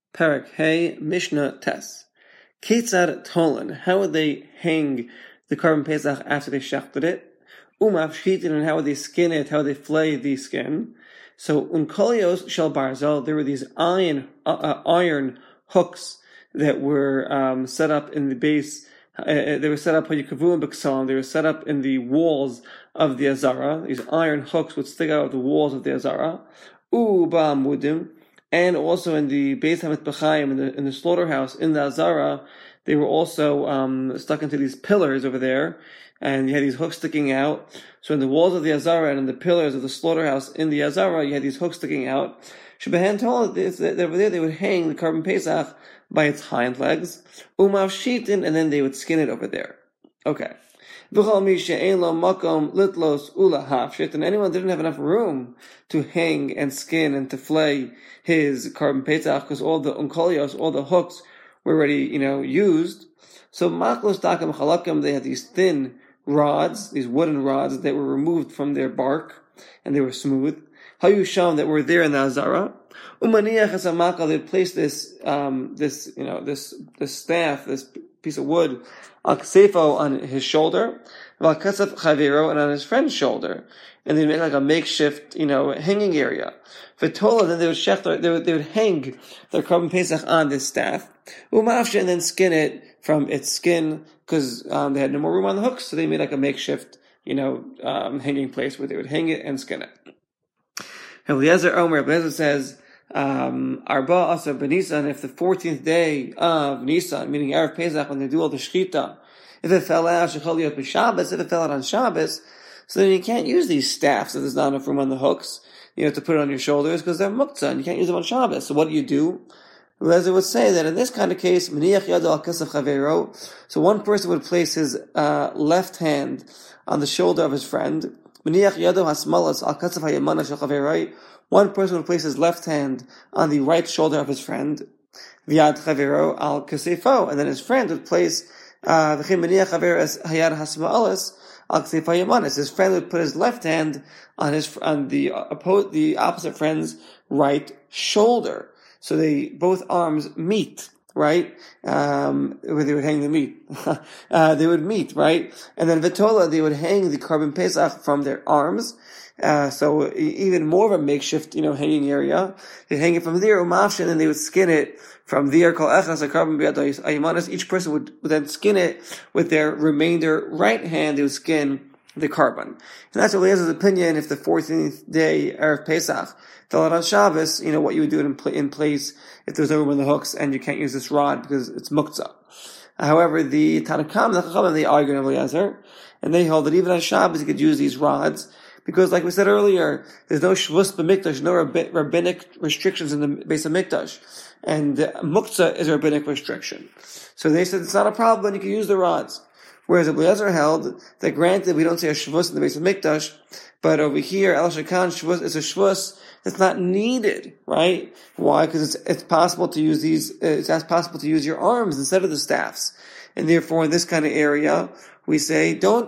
Parak Hey, Mishnah Tes. Ketzad Tolan. How would they hang the carbon pesach after they shechted it? Umafshitin, and how would they skin it? How would they flay the skin? So unkolios shel barzel. There were these iron hooks that were set up in the base. They were set up they were set up in the walls of the azara. These iron hooks would stick out of the walls of the azara. Uba mudim. And also in the Beis HaMitbachayim, in the slaughterhouse, in the Azara, they were also stuck into these pillars over there, and you had these hooks sticking out. So in the walls of the Azara and in the pillars of the slaughterhouse in the Azara, you had these hooks sticking out. Shebehan told that over there they would hang the carbon pesach by its hind legs, umav shitin, and then they would skin it over there. Okay. And anyone didn't have enough room to hang and skin and to flay his carbon pesach because all the unkolios, all the hooks were already, used. So maklos takam chalakim, they had these thin rods, these wooden rods that were removed from their bark and they were smooth. Hayusham, that were there in the Azara. Umaniach as a makal, they'd place this staff, this piece of wood, al-ksefo, on his shoulder, al-kasef chaviro, and on his friend's shoulder, and they'd make like a makeshift, hanging area. V'tola, then they would hang their carbon pesach on this staff, umafshe, and then skin it from its skin, because they had no more room on the hooks, so they made like a makeshift, hanging place where they would hang it and skin it. Eliezer says, Arba Asa B'Nisan, if the 14th day of Nisan, meaning Erev Pesach, when they do all the Shechita, if it fell out, Shechaliot B'Shabbos, if it fell out on Shabbos, so then you can't use these staffs if there's not enough room on the hooks. You have to put it on your shoulders because they're muktzah and you can't use them on Shabbos. So what do? Eliezer would say that in this kind of case, Meniach Yado al Kasef Chavero, so one person would place his left hand on the shoulder of his friend, Meniach Yado Hasmalas al Kasef Hayamana Shel Chaverai, one person would place his left hand on the right shoulder of his friend, Viad Chavero al Kasefo, and then his friend would place V'chim Meniach Chaver as Hayad Hasmalas al Kasefo Hayamanas. His friend would put his left hand on the opposite friend's right shoulder. So both arms meet, right? Where they would hang the meat. They would meet, right? And then Vitola, they would hang the carbon pesach from their arms. So even more of a makeshift, hanging area. They'd hang it from there, umafshin, and they would skin it from there. Kol echas, a carbon ayamanas. Each person would then skin it with their remainder right hand. They would skin the carbon. And that's Eliezer's opinion. If the 14th day Erev Pesach fell out on Shabbos, what you would do it in place if there's no room on the hooks and you can't use this rod because it's muktzah. However, the Tanakam, the Chachamim, they argue in Eliezer, and they hold that even on Shabbos you could use these rods because, like we said earlier, there's no shvus b'mikdash, no rabbinic restrictions in the base of mikdash, and muktzah is a rabbinic restriction. So they said it's not a problem, you can use the rods. Whereas Eliezer held that, granted, we don't say a shvus in the base of mikdash, but over here, El Shekan shvus is a shvus that's not needed, right? Why? Because it's possible to use it's possible to use your arms instead of the staffs. And therefore, in this kind of area, we say, go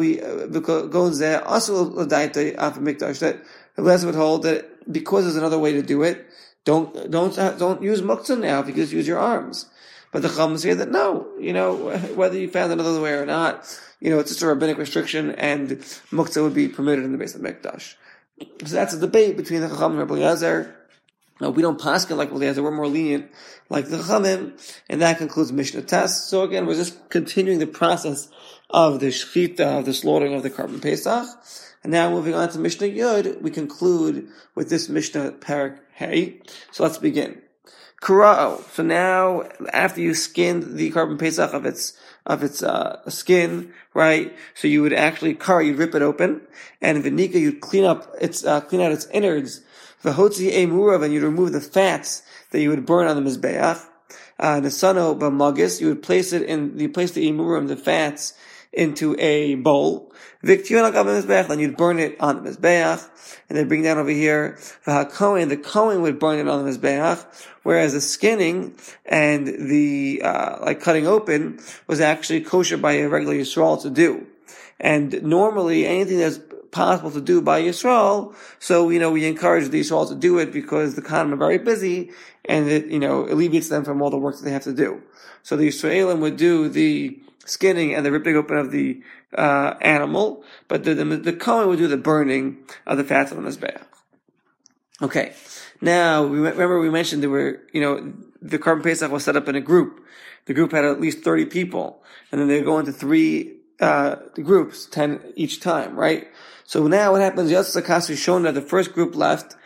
in there, also l'daita af mikdash, that Eliezer would hold that because there's another way to do it, don't use muktzah now, because use your arms. But the Chacham say that no, whether you found another way or not, it's just a rabbinic restriction, and muktzah would be permitted in the base of mikdash. So that's a debate between the Chacham and Rabbi Eliezer. No, we don't paskin like Eliezer, we're more lenient like the Chachamim, and that concludes Mishnah Tes. So again, we're just continuing the process of the shechita, of the slaughtering of the carbon pesach. And now moving on to Mishnah Yud, we conclude with this Mishnah Parak Hey. So let's begin. Kura'o. So now, after you skinned the carbon pesach of its skin, right? So you would actually you'd rip it open, and v'nika, you'd clean out its innards. V'hotzi emurav, and you'd remove the fats that you would burn on the mizbeach. Nesano b'magis, you would place the emurim, the fats, into a bowl. Then you'd burn it on the mizbeach, and then bring down over here. The Kohen would burn it on the mizbeach, whereas the skinning and the cutting open was actually kosher by a regular Yisrael to do. And normally anything that's possible to do by Yisrael. So, we encourage the Yisrael to do it because the Kohanim are very busy and it, alleviates them from all the work that they have to do. So the Yisraelim would do the skinning and the ripping open of the animal, but the Kohen would do the burning of the fats on the Mizbeach. Okay. Now, remember we mentioned there were, the Korban Pesach was set up in a group. The group had at least 30 people, and then they would go into 3 groups, 10 each time, right? So now what happens, the first group left,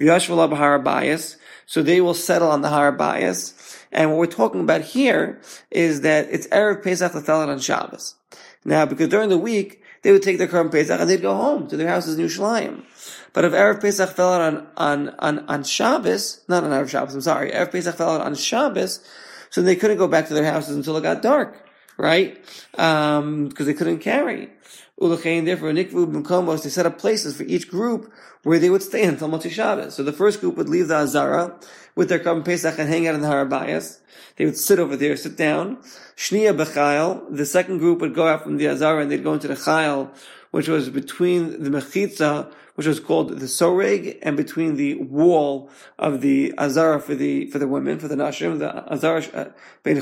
so they will settle on the Har Bayis. And what we're talking about here is that it's Erev Pesach that fell out on Shabbos. Now, because during the week, they would take their Korban Pesach and they'd go home to their houses in Yerushalayim. But if Erev Pesach fell out on Shabbos, not on Erev Shabbos, I'm sorry, Erev Pesach fell out on Shabbos, so they couldn't go back to their houses until it got dark, right? Because they couldn't carry. Ulechein, therefore, Nikvu B'mkomos, they set up places for each group where they would stay until Motzei Shabbos. So the first group would leave the Azara with their Korban Pesach and hang out in the Har Bayis. They would sit over there, sit down. Shniya B'chayil, the second group would go out from the Azara and they'd go into the Chayil, which was between the Mechitza, which was called the Soreg, and between the wall of the Azara for the women, for the Nashim, the Azara, between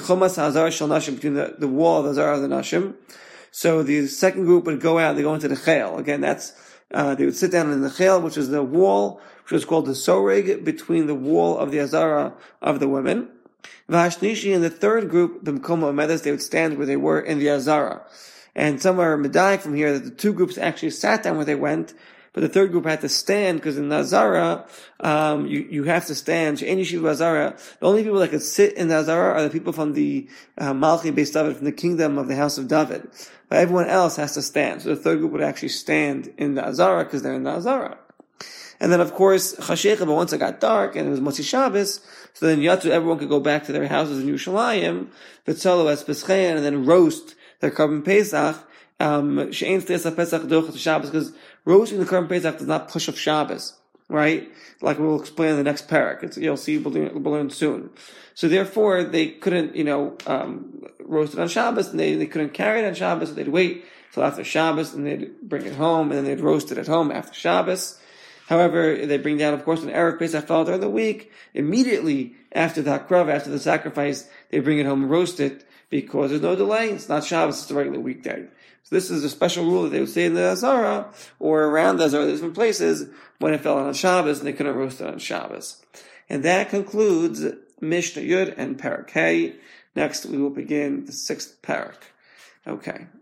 the wall of the Azara of the Nashim. So the second group would go out, they go into the Chayil. Again, that's, they would sit down in the Chayil, which is the wall, which was called the Soreg, between the wall of the Azara of the women. V'hashnishi, in the third group, the Mekoma Medes, they would stand where they were in the Azara. And some are medayik from here that the 2 groups actually sat down where they went, but the third group had to stand, because in the Azara, you have to stand. She'en yeshiva Azara. The only people that could sit in the Azara are the people from the Malchi Beis David, from the kingdom of the house of David. But everyone else has to stand. So the third group would actually stand in the Azara, because they're in the Azara. And then, of course, Chashecha, but once it got dark, and it was Motzei Shabbos, so then Yatzu, everyone could go back to their houses in Yerushalayim, V'tzalo es Peschayan, and then roast their Korban Pesach, She'en Stesa Pesach Dochas Shabbos, because roasting the Korban Pesach does not push off Shabbos, right? Like we'll explain in the next parak. You'll see, we'll learn soon. So therefore, they couldn't, roast it on Shabbos, and they couldn't carry it on Shabbos, so they'd wait till after Shabbos, and they'd bring it home, and then they'd roast it at home after Shabbos. However, they bring down, of course, when Erev Pesach fell during the week, immediately after the Hakrav, after the sacrifice, they bring it home and roast it, because there's no delay. It's not Shabbos, it's a regular weekday. So this is a special rule that they would say in the Azara, or around the Azara, different places, when it fell on Shabbos, and they couldn't roast it on Shabbos. And that concludes Mishnah Yud and Parak Hey. Next, we will begin the 6th parak. Okay.